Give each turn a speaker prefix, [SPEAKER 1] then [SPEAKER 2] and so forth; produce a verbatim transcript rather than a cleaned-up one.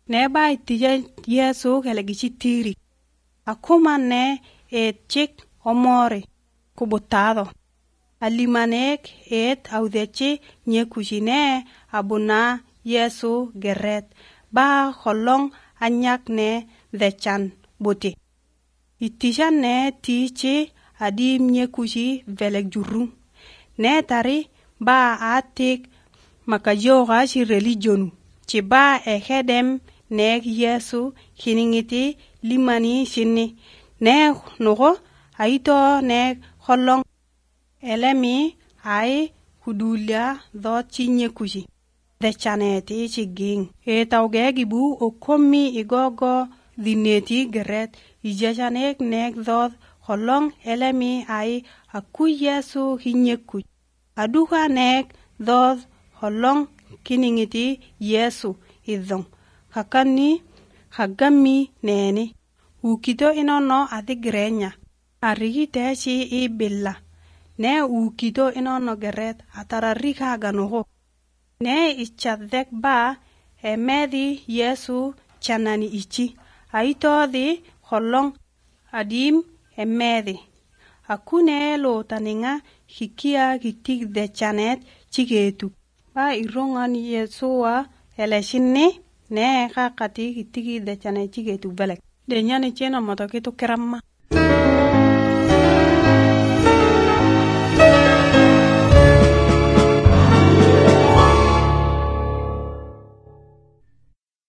[SPEAKER 1] ne ba itije Yesu kele gichitiri akuma ne et chik omore kubutado alimanek et audechi nyekujine abuna Yesu geret ba holong anyak ne dechan buti itisha ne tichi adim nyekuji velek jurung ne tari ba atik makajoga shi religion ci ba ehedem ne Yesu kiningiti limani shini ne nugo aito ne holong elemi ai hudulia do chinye kuji de chaneti chiging etauge gibu okomi igogo dineti geret ijajanek nek do holong elemi ai aku Yesu hinyeku aduka nek do holong kiningiti Yesu idong hakani hagami neni ukito inono adigrenya arigite chi ibilla ne ukito inono geret atararika ganoho ne ichadek ba emedi Yesu chanani ichi aito di holong adim emedi akune lo taninga hikia gitik de chanet chigetu ba irongan Yesua eleshini ne kakati gitiki de chanet chigetu belek de nyane chena motoketu keramma